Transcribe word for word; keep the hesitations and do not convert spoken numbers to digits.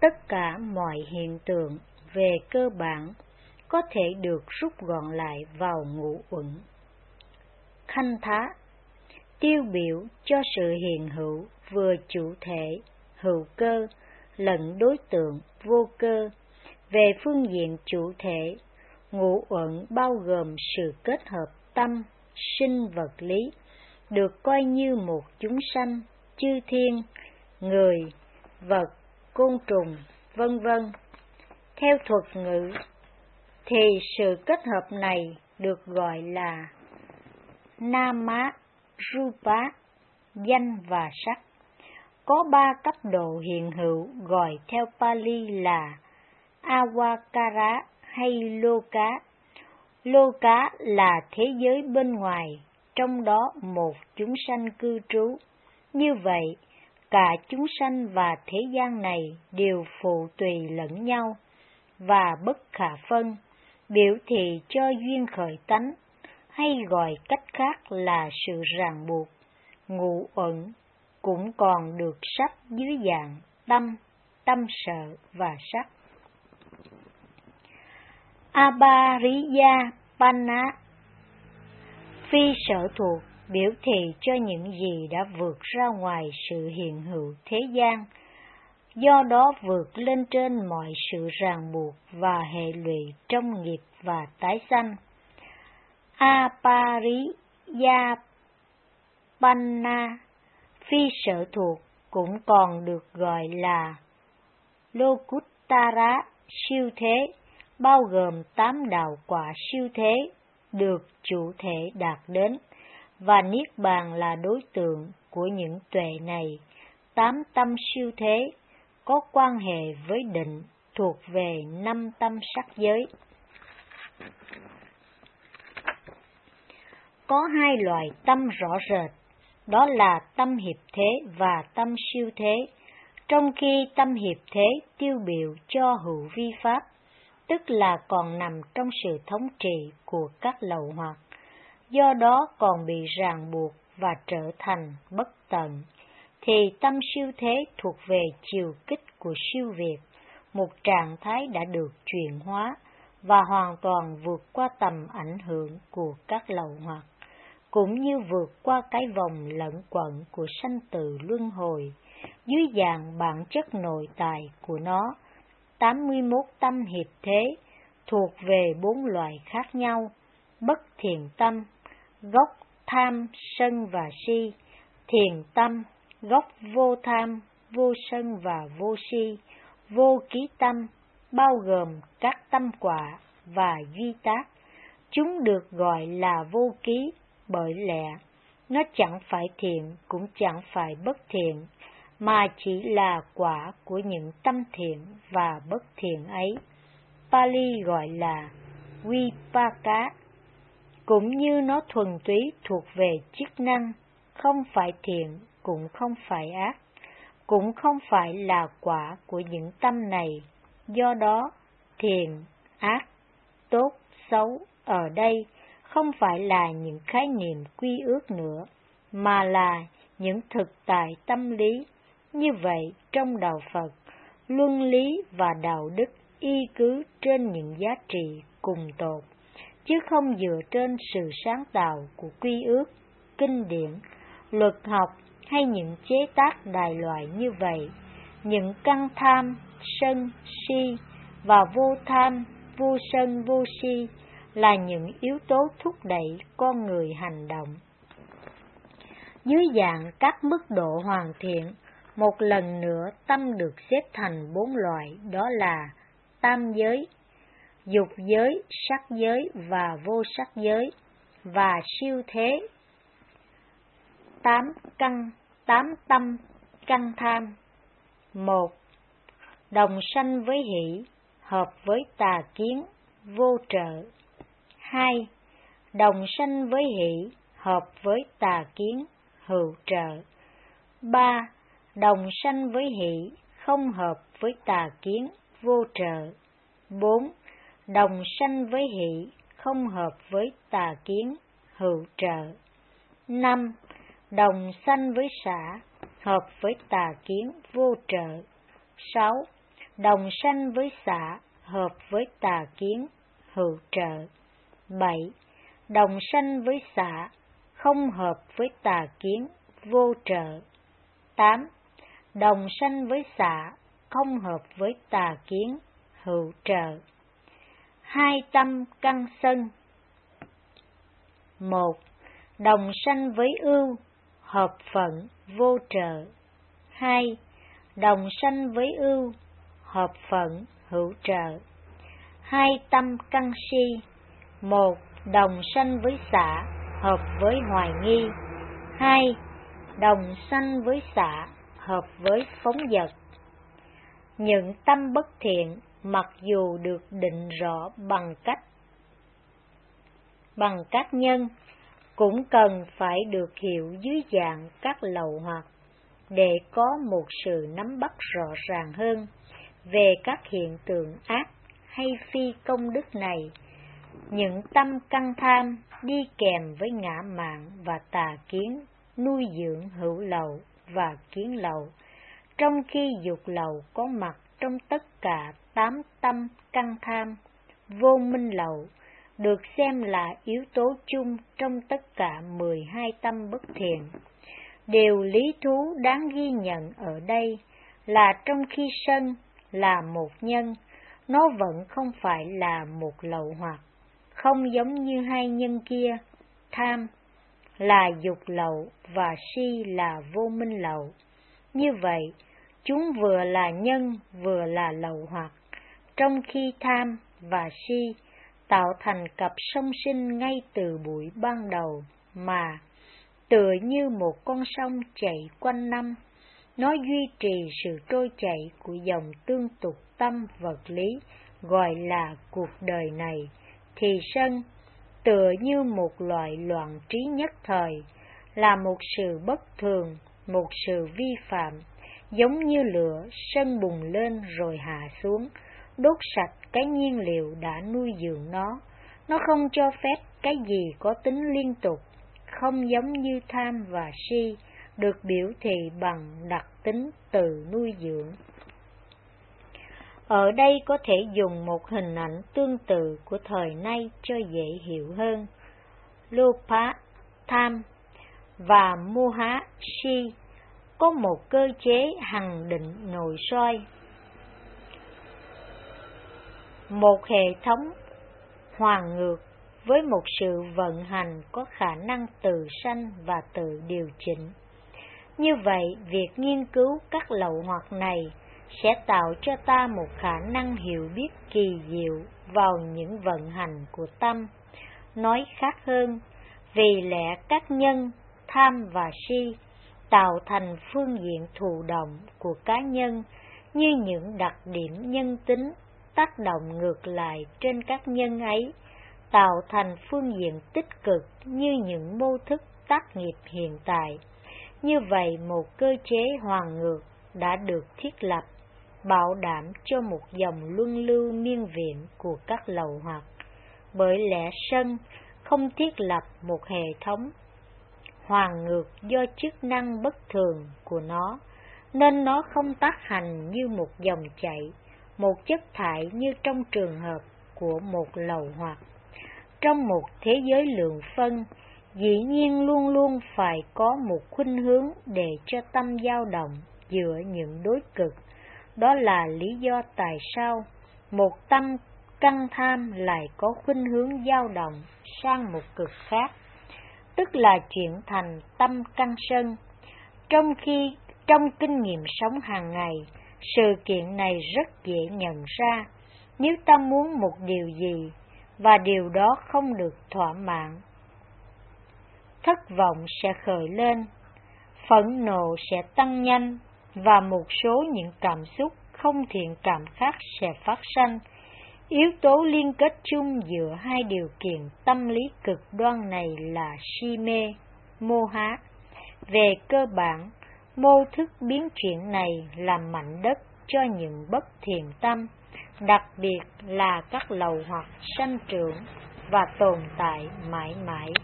Tất cả mọi hiện tượng về cơ bản có thể được rút gọn lại vào ngũ uẩn. Khanh thá, tiêu biểu cho sự hiện hữu vừa chủ thể, hữu cơ, lẫn đối tượng, vô cơ. Về phương diện chủ thể, ngũ uẩn bao gồm sự kết hợp tâm, sinh vật lý, được coi như một chúng sanh, chư thiên, người, vật, côn trùng, vân vân. Theo thuật ngữ, thì sự kết hợp này được gọi là Nama, Rupa, danh và sắc. Có ba cấp độ hiện hữu gọi theo Pali là Avakara hay Loka. Loka là thế giới bên ngoài, trong đó một chúng sanh cư trú. Như vậy, cả chúng sanh và thế gian này đều phụ tùy lẫn nhau và bất khả phân, biểu thị cho duyên khởi tánh, hay gọi cách khác là sự ràng buộc. Ngũ uẩn cũng còn được sắp dưới dạng tâm, tâm sở và sắc. Abhariya Panna, phi sở thuộc, biểu thị cho những gì đã vượt ra ngoài sự hiện hữu thế gian, do đó vượt lên trên mọi sự ràng buộc và hệ lụy trong nghiệp và tái sanh. Apariya Panna, phi sở thuộc, cũng còn được gọi là Lokuttara, siêu thế, bao gồm tám đạo quả siêu thế được chủ thể đạt đến, và Niết Bàn là đối tượng của những tuệ này. Tám tâm siêu thế có quan hệ với định, thuộc về năm tâm sắc giới. Có hai loại tâm rõ rệt, đó là tâm hiệp thế và tâm siêu thế, trong khi tâm hiệp thế tiêu biểu cho hữu vi pháp, tức là còn nằm trong sự thống trị của các lậu hoặc, do đó còn bị ràng buộc và trở thành bất tận, thì tâm siêu thế thuộc về chiều kích của siêu việt, một trạng thái đã được chuyển hóa và hoàn toàn vượt qua tầm ảnh hưởng của các lậu hoặc, cũng như vượt qua cái vòng lẫn quẩn của sanh tử luân hồi. Dưới dạng bản chất nội tại của nó, tám mươi mốt tâm hiệp thế thuộc về bốn loại khác nhau: bất thiện tâm, gốc tham, sân và si; thiện tâm, gốc vô tham, vô sân và vô si; vô ký tâm, bao gồm các tâm quả và duy tác. Chúng được gọi là vô ký bởi lẽ nó chẳng phải thiện cũng chẳng phải bất thiện, mà chỉ là quả của những tâm thiện và bất thiện ấy. Pali gọi là Vipaka, cũng như nó thuần túy thuộc về chức năng, không phải thiện cũng không phải ác, cũng không phải là quả của những tâm này. Do đó, thiện, ác, tốt, xấu ở đây không phải là những khái niệm quy ước nữa, mà là những thực tại tâm lý. Như vậy, trong đạo Phật, luân lý và đạo đức y cứ trên những giá trị cùng tột, chứ không dựa trên sự sáng tạo của quy ước, kinh điển, luật học hay những chế tác đại loại như vậy. Những căn tham, sân, si và vô tham, vô sân, vô si là những yếu tố thúc đẩy con người hành động. Dưới dạng các mức độ hoàn thiện, một lần nữa tâm được xếp thành bốn loại, đó là tam giới, dục giới, sắc giới và vô sắc giới, và siêu thế. Tám căn, tám tâm, căn tham. Một, đồng sanh với hỷ, hợp với tà kiến, vô trợ. Hai, đồng sanh với hỷ, hợp với tà kiến, hữu trợ. Ba, đồng sanh với hỷ, không hợp với tà kiến, vô trợ. Bốn, đồng sanh với hỷ, không hợp với tà kiến, hữu trợ. Năm, đồng sanh với xả, hợp với tà kiến, vô trợ. Sáu, đồng sanh với xả, hợp với tà kiến, hữu trợ. bảy. Đồng sanh với xả, không hợp với tà kiến, vô trợ. tám. Đồng sanh với xả, không hợp với tà kiến, hữu trợ. Hai tâm căn sân. một. Đồng sanh với ưu, hợp phận, vô trợ. hai. Đồng sanh với ưu, hợp phận, hữu trợ. Hai tâm căn si. một. Đồng sanh với xả, hợp với hoài nghi. hai. Đồng sanh với xả, hợp với phóng dật. Những tâm bất thiện mặc dù được định rõ bằng cách bằng các nhân, cũng cần phải được hiểu dưới dạng các lậu hoặc, để có một sự nắm bắt rõ ràng hơn về các hiện tượng ác hay phi công đức này. Những tâm căn tham đi kèm với ngã mạn và tà kiến, nuôi dưỡng hữu lậu và kiến lậu, trong khi dục lậu có mặt trong tất cả tám tâm căn tham. Vô minh lậu được xem là yếu tố chung trong tất cả mười hai tâm bất thiện. Điều lý thú đáng ghi nhận ở đây là trong khi sân là một nhân, nó vẫn không phải là một lậu hoặc, không giống như hai nhân kia, tham là dục lậu và si là vô minh lậu. Như vậy, chúng vừa là nhân vừa là lậu hoặc, trong khi tham và si tạo thành cặp song sinh ngay từ buổi ban đầu mà, tựa như một con sông chảy quanh năm, nó duy trì sự trôi chảy của dòng tương tục tâm vật lý gọi là cuộc đời này, thì sân tựa như một loại loạn trí nhất thời, là một sự bất thường, một sự vi phạm, giống như lửa sân bùng lên rồi hạ xuống, đốt sạch cái nhiên liệu đã nuôi dưỡng nó. Nó không cho phép cái gì có tính liên tục, không giống như tham và si được biểu thị bằng đặc tính từ nuôi dưỡng. Ở đây có thể dùng một hình ảnh tương tự của thời nay cho dễ hiểu hơn. Lopa, tham và Moha, si có một cơ chế hằng định nội soi, một hệ thống hoàn ngược với một sự vận hành có khả năng tự sanh và tự điều chỉnh. Như vậy, việc nghiên cứu các lậu hoặc này sẽ tạo cho ta một khả năng hiểu biết kỳ diệu vào những vận hành của tâm. Nói khác hơn, vì lẽ các nhân tham và si tạo thành phương diện thụ động của cá nhân như những đặc điểm nhân tính tác động ngược lại trên các nhân ấy, tạo thành phương diện tích cực như những mô thức tác nghiệp hiện tại. Như vậy, một cơ chế hoàn ngược đã được thiết lập, bảo đảm cho một dòng luân lưu miên viện của các lậu hoặc. Bởi lẽ sân không thiết lập một hệ thống hoàn ngược do chức năng bất thường của nó, nên nó không tác hành như một dòng chảy, một chất thải như trong trường hợp của một lậu hoặc. Trong một thế giới lượng phân, dĩ nhiên luôn luôn phải có một khuynh hướng để cho tâm dao động giữa những đối cực. Đó là lý do tại sao một tâm căn tham lại có khuynh hướng dao động sang một cực khác, tức là chuyển thành tâm căn sân. Trong khi trong kinh nghiệm sống hàng ngày, sự kiện này rất dễ nhận ra. Nếu ta muốn một điều gì và điều đó không được thỏa mãn, thất vọng sẽ khởi lên, phẫn nộ sẽ tăng nhanh và một số những cảm xúc không thiện cảm khác sẽ phát sanh. Yếu tố liên kết chung giữa hai điều kiện tâm lý cực đoan này là si mê, mô há. Về cơ bản, mô thức biến chuyển này làm mảnh đất cho những bất thiện tâm, đặc biệt là các lậu hoặc sanh trưởng và tồn tại mãi mãi.